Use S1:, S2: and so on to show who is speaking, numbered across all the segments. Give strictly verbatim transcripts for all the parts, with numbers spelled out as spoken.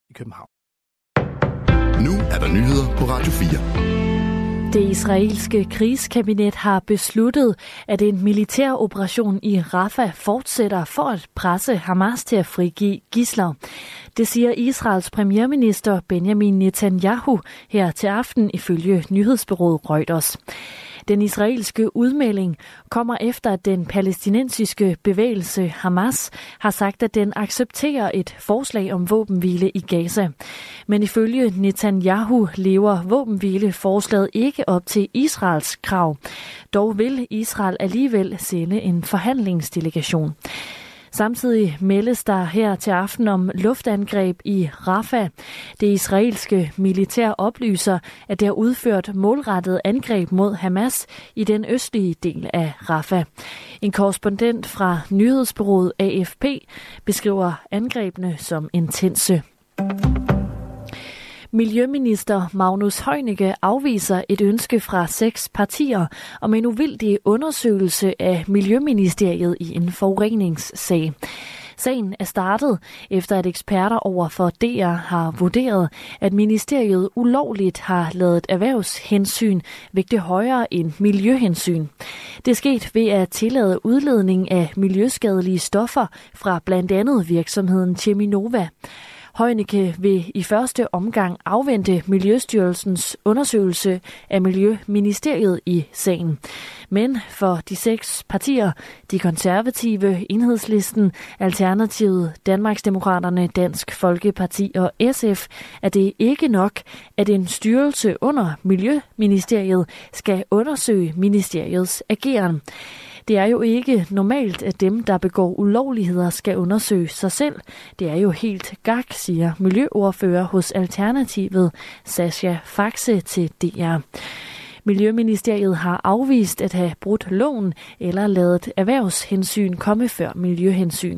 S1: i København.
S2: Nu er der nyheder på Radio fire.
S3: Det israelske krigskabinet har besluttet, at en militær operation i Rafah fortsætter for at presse Hamas til at frigive gidsler. Det siger Israels premierminister Benjamin Netanyahu her til aften ifølge nyhedsbureauet Reuters. Den israelske udmelding kommer efter, at den palæstinensiske bevægelse Hamas har sagt, at den accepterer et forslag om våbenhvile i Gaza. Men ifølge Netanyahu lever våbenhvileforslaget ikke op til Israels krav. Dog vil Israel alligevel sende en forhandlingsdelegation. Samtidig meldes der her til aften om luftangreb i Rafah. Det israelske militær oplyser, at det har udført målrettet angreb mod Hamas i den østlige del af Rafah. En korrespondent fra nyhedsbureauet A F P beskriver angrebene som intense. Miljøminister Magnus Heunicke afviser et ønske fra seks partier om en uvildig undersøgelse af Miljøministeriet i en forureningssag. Sagen er startet efter, at eksperter over for D R har vurderet, at ministeriet ulovligt har ladet erhvervshensyn vægte højere end miljøhensyn. Det er sket ved at tillade udledning af miljøskadelige stoffer fra blandt andet virksomheden Cheminova. Heunicke vil i første omgang afvente Miljøstyrelsens undersøgelse af Miljøministeriet i sagen. Men for de seks partier, de konservative, Enhedslisten, Alternativet, Danmarksdemokraterne, Dansk Folkeparti og S F, er det ikke nok, at en styrelse under Miljøministeriet skal undersøge ministeriets ageren. Det er jo ikke normalt, at dem, der begår ulovligheder, skal undersøge sig selv. Det er jo helt gak, siger miljøordfører hos Alternativet, Sascha Faxe til D R. Miljøministeriet har afvist at have brudt loven eller ladet erhvervshensyn komme før miljøhensyn.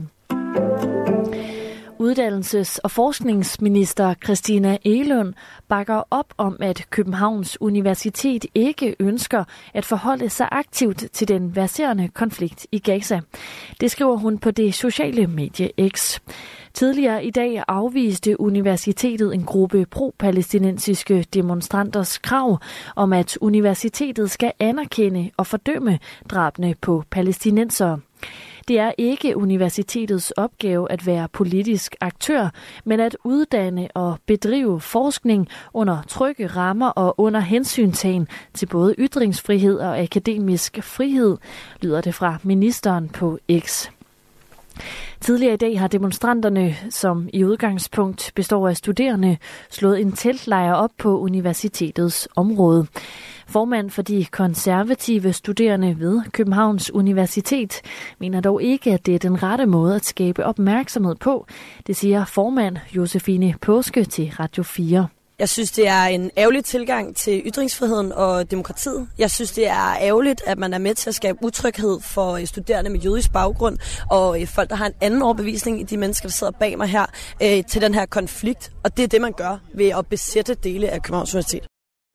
S3: Uddannelses- og forskningsminister Christina Egelund bakker op om, at Københavns Universitet ikke ønsker at forholde sig aktivt til den verserende konflikt i Gaza. Det skriver hun på det sociale medie X. Tidligere i dag afviste universitetet en gruppe pro-palæstinensiske demonstranters krav om, at universitetet skal anerkende og fordømme drabene på palæstinensere. Det er ikke universitetets opgave at være politisk aktør, men at uddanne og bedrive forskning under trygge rammer og under hensyntagen til både ytringsfrihed og akademisk frihed, lyder det fra ministeren på X. Tidligere i dag har demonstranterne, som i udgangspunkt består af studerende, slået en teltlejr op på universitetets område. Formand for de konservative studerende ved Københavns Universitet mener dog ikke, at det er den rette måde at skabe opmærksomhed på. Det siger formand Josefine Påske til Radio fire.
S4: Jeg synes, det er en ærgerlig tilgang til ytringsfriheden og demokratiet. Jeg synes, det er ærgerligt, at man er med til at skabe utryghed for studerende med jødisk baggrund og folk, der har en anden overbevisning i de mennesker, der sidder bag mig her, til den her konflikt. Og det er det, man gør ved at besætte dele af Københavns Universitet.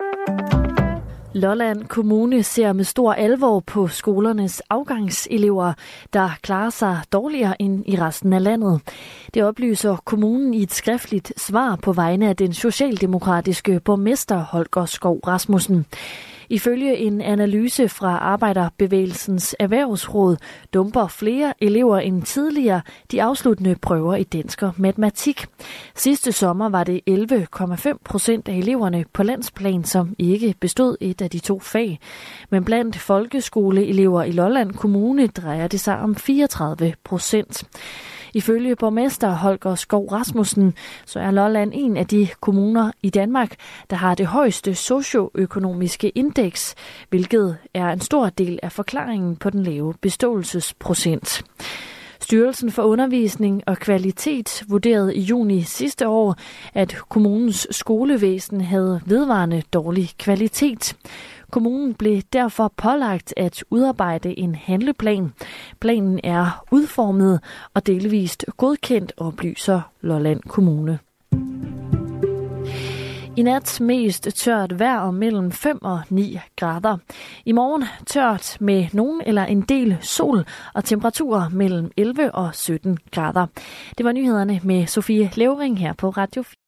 S3: Lolland Kommune ser med stor alvor på skolernes afgangselever, der klarer sig dårligere end i resten af landet. Det oplyser kommunen i et skriftligt svar på vegne af den socialdemokratiske borgmester Holger Skov Rasmussen. Ifølge en analyse fra Arbejderbevægelsens Erhvervsråd dumper flere elever end tidligere de afsluttende prøver i dansk og matematik. Sidste sommer var det elleve komma fem procent af eleverne på landsplan, som ikke bestod et af de to fag. Men blandt folkeskoleelever i Lolland Kommune drejer det sig om fireogtredive procent. Ifølge borgmester Holger Skov Rasmussen, så er Lolland en af de kommuner i Danmark, der har det højeste socioøkonomiske indeks, hvilket er en stor del af forklaringen på den lave beståelsesprocent. Styrelsen for Undervisning og Kvalitet vurderede i juni sidste år, at kommunens skolevæsen havde vedvarende dårlig kvalitet. Kommunen blev derfor pålagt at udarbejde en handleplan. Planen er udformet og delvist godkendt, oplyser Lolland Kommune. I nat mest tørt vejr og mellem fem og ni grader. I morgen tørt med nogen eller en del sol og temperaturer mellem elleve og sytten grader. Det var nyhederne med Sofie Levering her på Radio fire.